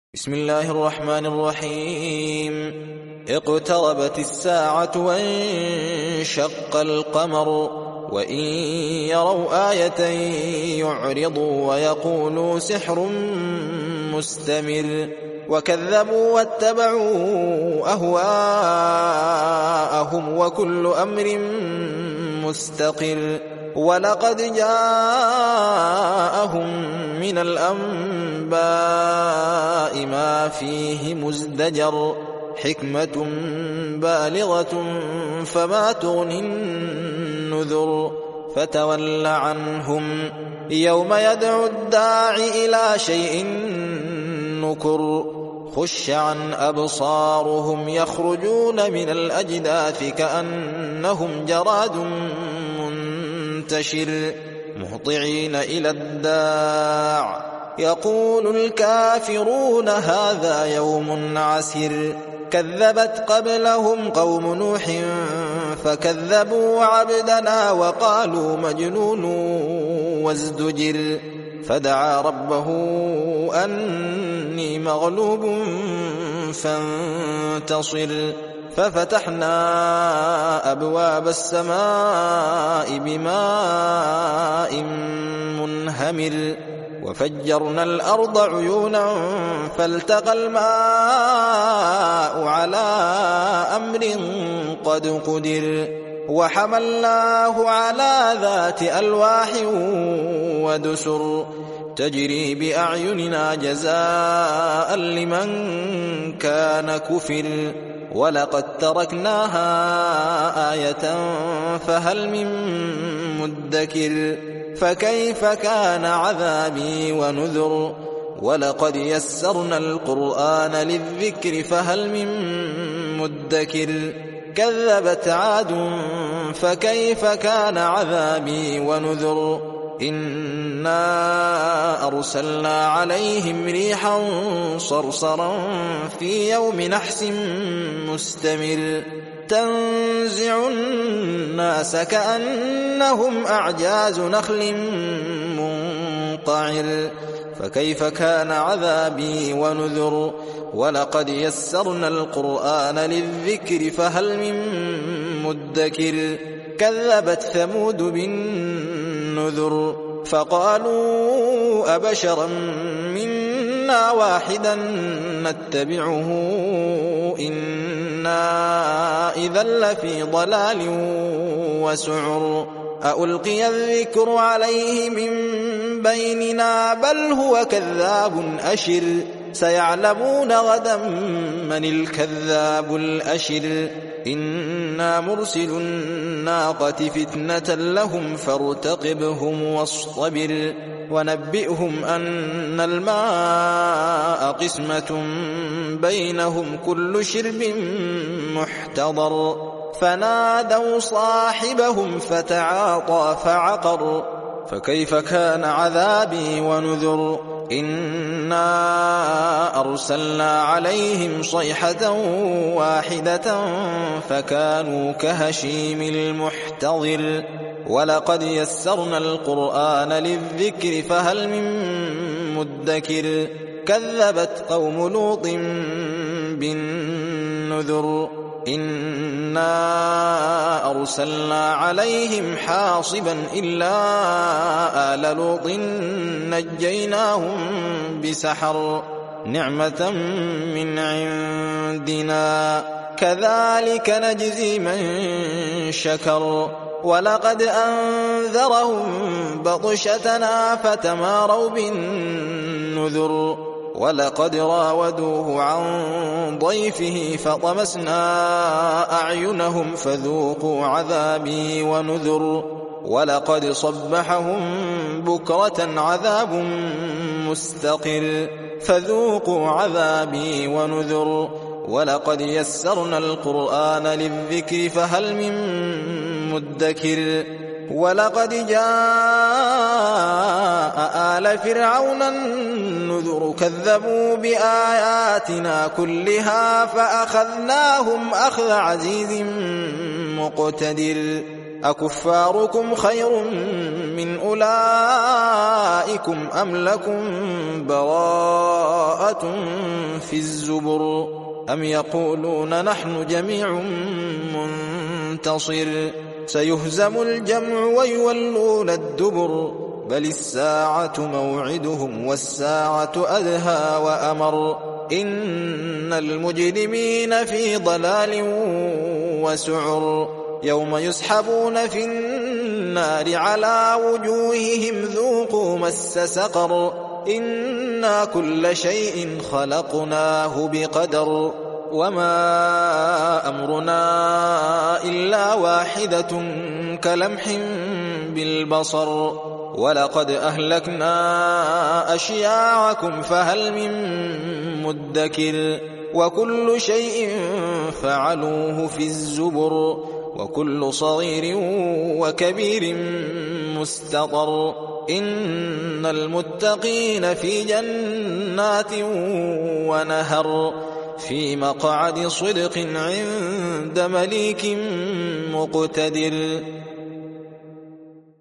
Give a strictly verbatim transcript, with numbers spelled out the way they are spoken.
بسم الله الرحمن الرحيم. اقتربت الساعة وانشق القمر وإن يروا آية يعرضوا ويقولوا سحر مستمر وكذبوا واتبعوا أهواءهم وكل أمر مستقر ولقد جاءهم من الأنباء ما فيه مزدجر حكمة بالغة فما تغني النذر فتول عنهم يوم يدعو الداعي إلى شيء نكر خش عن أبصارهم يخرجون من الأجداث كأنهم جراد منتشر مهطعين إلى الداع يقول الكافرون هذا يوم عسر كذبت قبلهم قوم نوح فكذبوا عبدنا وقالوا مجنون وازدجر فدعا ربه أني مغلوب فانتصر ففتحنا أبواب السماء بماء منهمر وفجرنا الأرض عيونا فالتقى الماء على أمر قد قدر وحملناه على ذات ألواح ودسر تجري بأعيننا جزاء لمن كان كفر ولقد تركناها آية فهل من مدكر فكيف كان عذابي ونذر ولقد يسرنا القرآن للذكر فهل من مدكر كذبت عاد فكيف كان عذابي ونذر إنا أرسلنا عليهم ريحا صرصرا في يوم نحس مستمر تنزع الناس كأنهم أعجاز نخل منقعر فكيف كان عذابي ونذر ولقد يسرنا القرآن للذكر فهل من مدكر كذبت ثمود بالنذر فقالوا أبشرا منا واحدا نتبعه إنا إذا لفي ضلال وسعر ألقي الذكر عليه من بيننا بل هو كذاب أشر سيعلمون غدا من الكذاب الأشر إنا مرسل الناقة فتنة لهم فارتقبهم واصطبر ونبئهم أن الماء قسمة بينهم كل شرب محتضر فنادوا صاحبهم فتعاطى فعقر فكيف كان عذابي ونذر إنا أرسلنا عليهم صيحة واحدة فكانوا كهشيم المحتضر ولقد يسرنا القرآن للذكر فهل من مدكر كذبت قوم لوط بالنذر إنا أرسلنا عليهم حاصبا إلا آل لوط نجيناهم بسحر نعمة من عندنا كذلك نجزي من شكر ولقد أنذرهم بطشتنا فتماروا بالنذر ولقد راودوه عن ضيفه فطمسنا أعينهم فذوقوا عذابي ونذر ولقد صبحهم بكرة عذاب مستقر فذوقوا عذابي ونذر ولقد يسرنا القرآن للذكر فهل من مدكر ولقد جاء آل فرعون النذر كذبوا بآياتنا كلها فأخذناهم أخذ عزيز مقتدر أكفاركم خير من أولئكم أم لكم براءة في الزبر أم يقولون نحن جميع منتصر سيهزم الجمع ويولون الدبر بل الساعة موعدهم والساعة أدهى وأمر إن المجرمين في ضلال وسعر يوم يسحبون في النار على وجوههم ذوقوا مس سقر إنا كل شيء خلقناه بقدر وما أمرنا إلا واحدة كلمح بالبصر ولقد أهلكنا أشياعكم فهل من مدكر وكل شيء فعلوه في الزبر وكل صغير وكبير مستطر إن المتقين في جنات ونهر في مقعد صدق عند مليك مقتدر.